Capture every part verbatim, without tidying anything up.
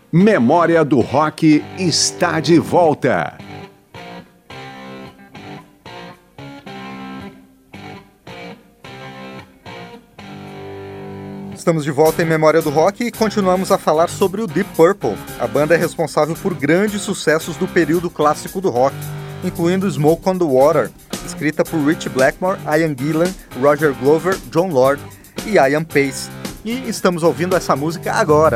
Memória do Rock está de volta. Estamos de volta em Memória do Rock e continuamos a falar sobre o Deep Purple. A banda é responsável por grandes sucessos do período clássico do rock, incluindo Smoke on the Water, escrita por Ritchie Blackmore, Ian Gillan, Roger Glover, John Lord e Ian Pace. E estamos ouvindo essa música agora.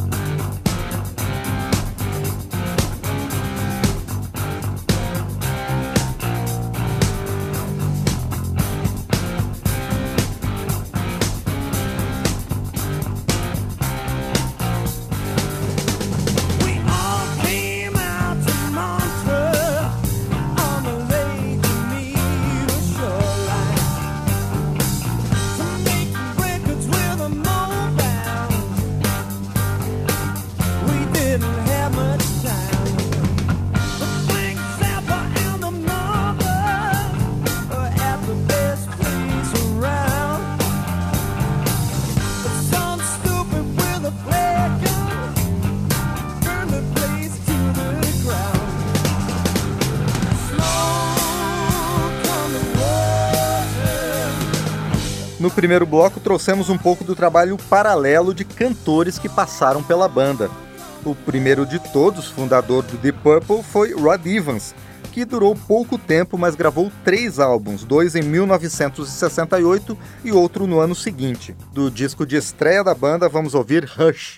No primeiro bloco, trouxemos um pouco do trabalho paralelo de cantores que passaram pela banda. O primeiro de todos, fundador do Deep Purple, foi Rod Evans, que durou pouco tempo, mas gravou três álbuns, dois em mil novecentos e sessenta e oito e outro no ano seguinte. Do disco de estreia da banda, vamos ouvir Rush.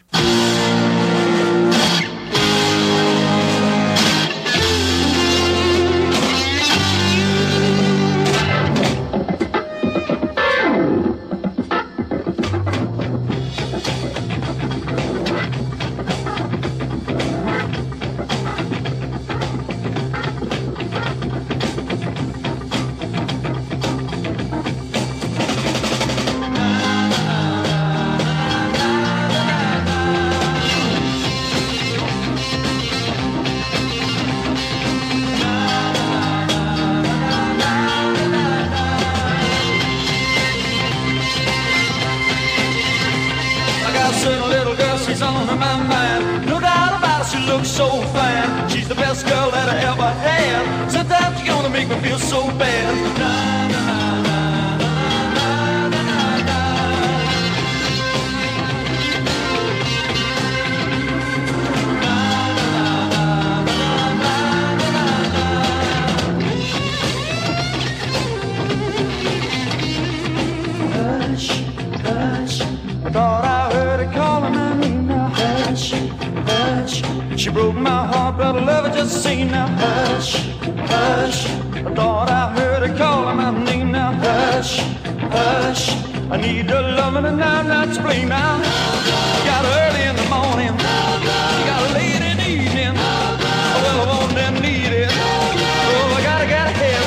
She broke my heart, but I love her just the same now. Hush, hush, I thought I heard her calling my name now. Hush, hush, I need her loving and I'm not to blame now. You got her early in the morning, you got her late in the evening. Well, I want and need it, oh, I gotta, gotta have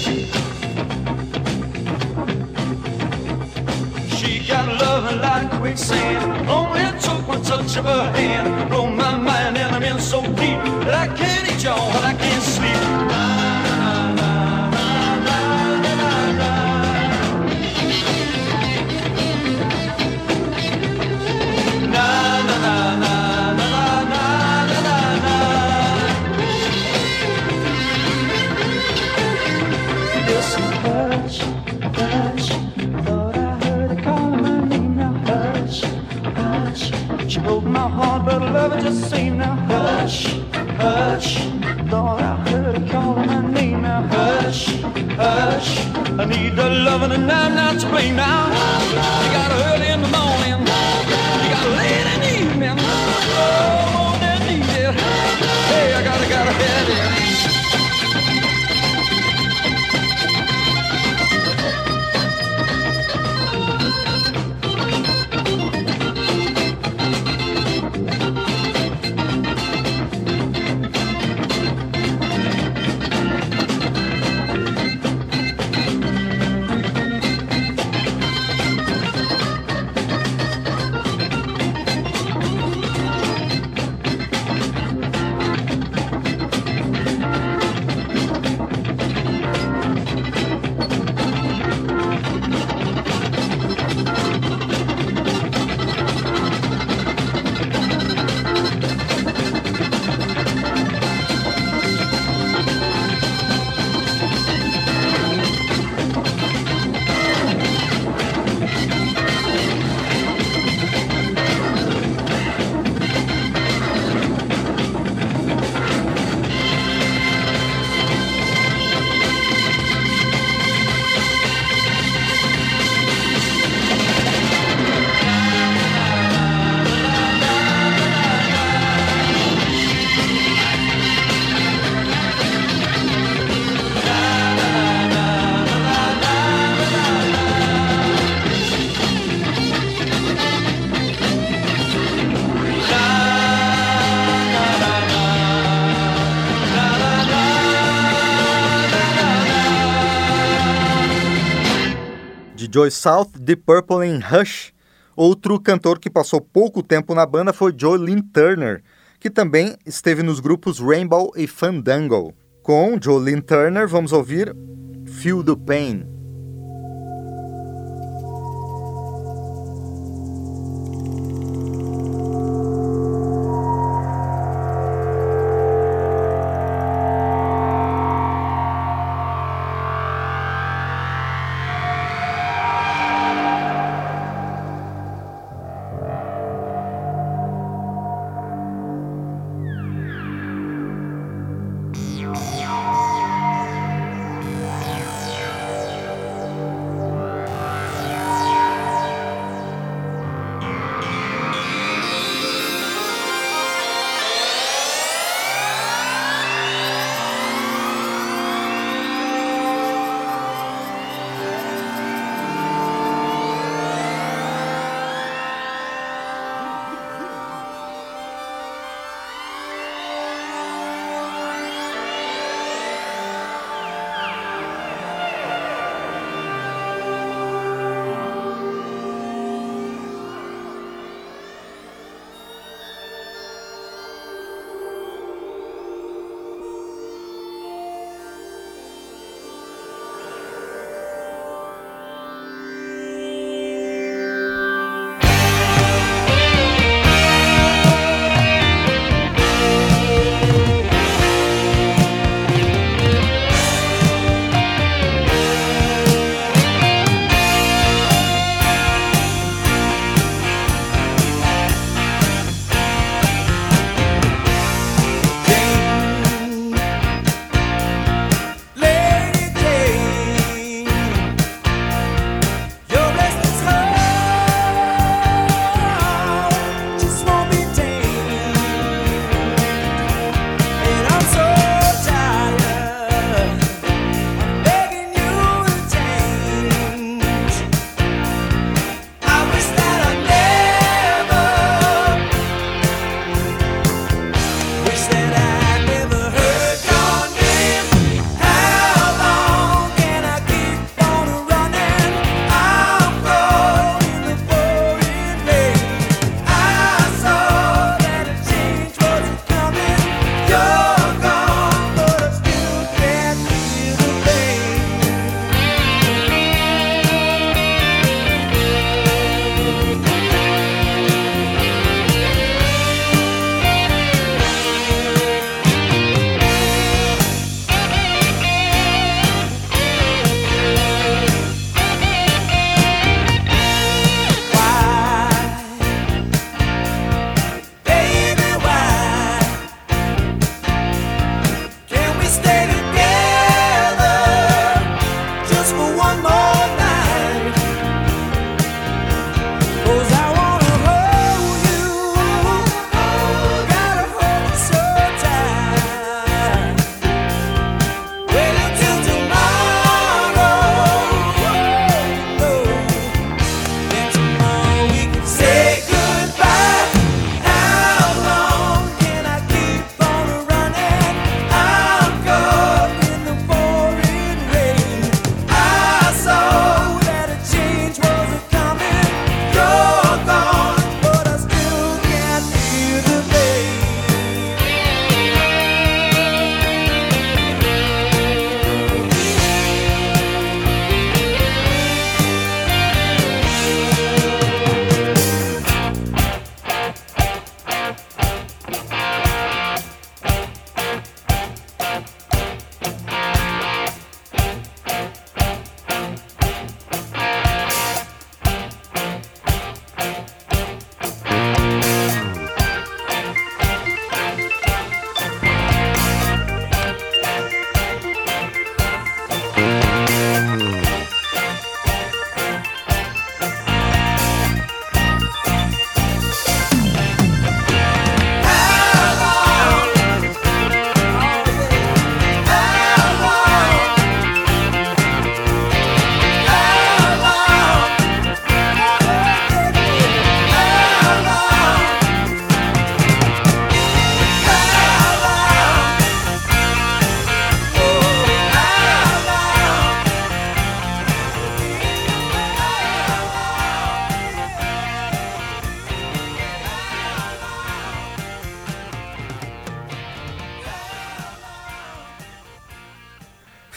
it. She got loving like quicksand, only took one touch of her hand. Blow my mind and I'm in so deep that I can't eat y'all and I can't sleep. But I love it just the same now. Hush, hush, thought I heard her calling my name now. Hush, hush, I need the loving and I'm not to blame now. You got her early in the morning, you got her late in the evening. Oh, I want and need it. Hey, I gotta, gotta have it. Joey South, Deep Purple e Rush. Outro cantor que passou pouco tempo na banda foi Joe Lynn Turner, que também esteve nos grupos Rainbow e Fandango. Com Joe Lynn Turner, vamos ouvir Feel the Pain.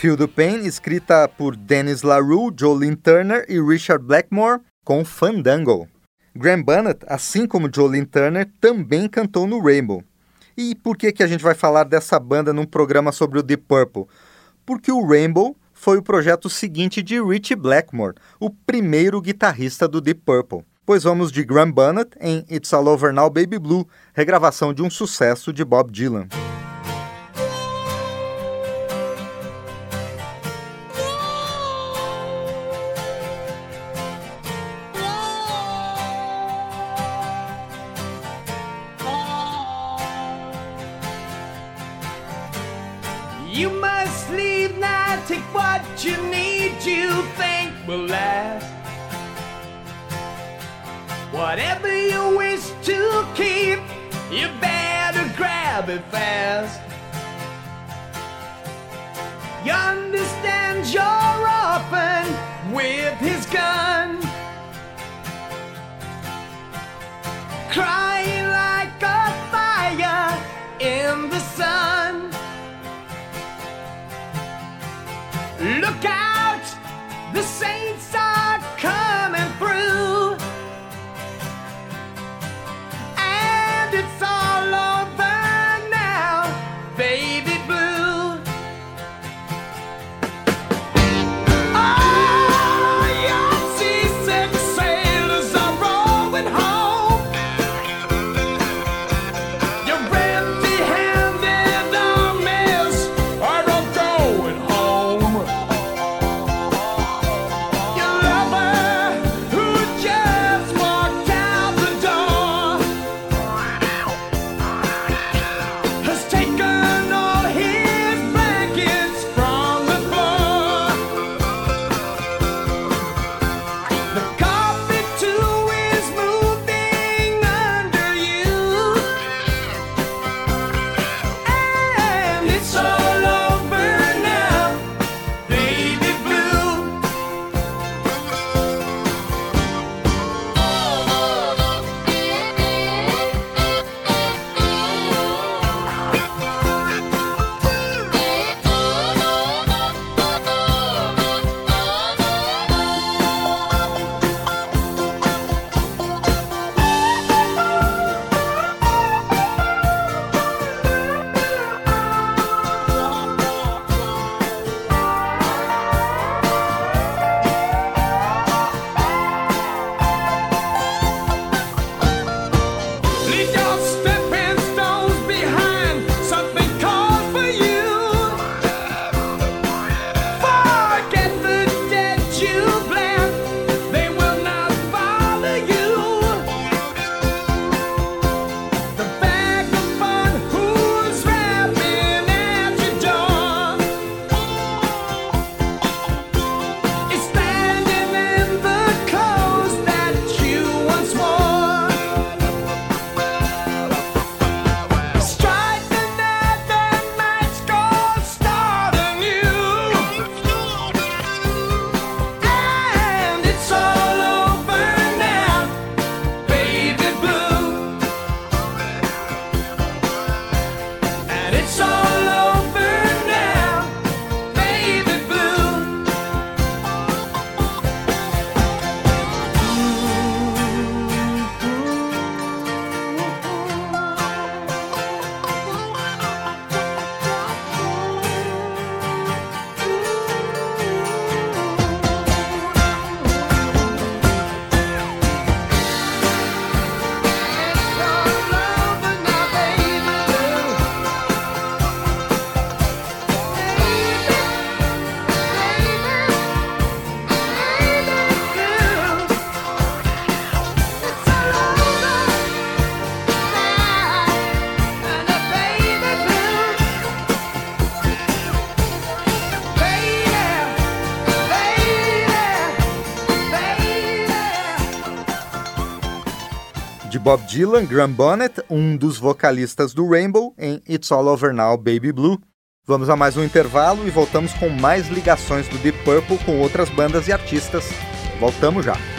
Feel the Pain, escrita por Dennis LaRue, Jolene Turner e Richard Blackmore, com Fandango. Graham Bunnett, assim como Jolene Turner, também cantou no Rainbow. E por que, que a gente vai falar dessa banda num programa sobre o Deep Purple? Porque o Rainbow foi o projeto seguinte de Ritchie Blackmore, o primeiro guitarrista do Deep Purple. Pois vamos de Graham Bunnett em It's All Over Now Baby Blue, regravação de um sucesso de Bob Dylan. You must leave now, take what you need, you think will last. Whatever you wish to keep, you better grab it fast. You understand you're often with his gun, crying like a fire in the sun. Look out, the saints are coming through, and it's all over now, baby blue. Oh, your seasick sailors are rolling home. Your empty-handed armies are all going home. de Bob Dylan, Graham Bunnett, um dos vocalistas do Rainbow, em It's All Over Now, Baby Blue. Vamos a mais um intervalo e voltamos com mais ligações do Deep Purple com outras bandas e artistas. Voltamos já!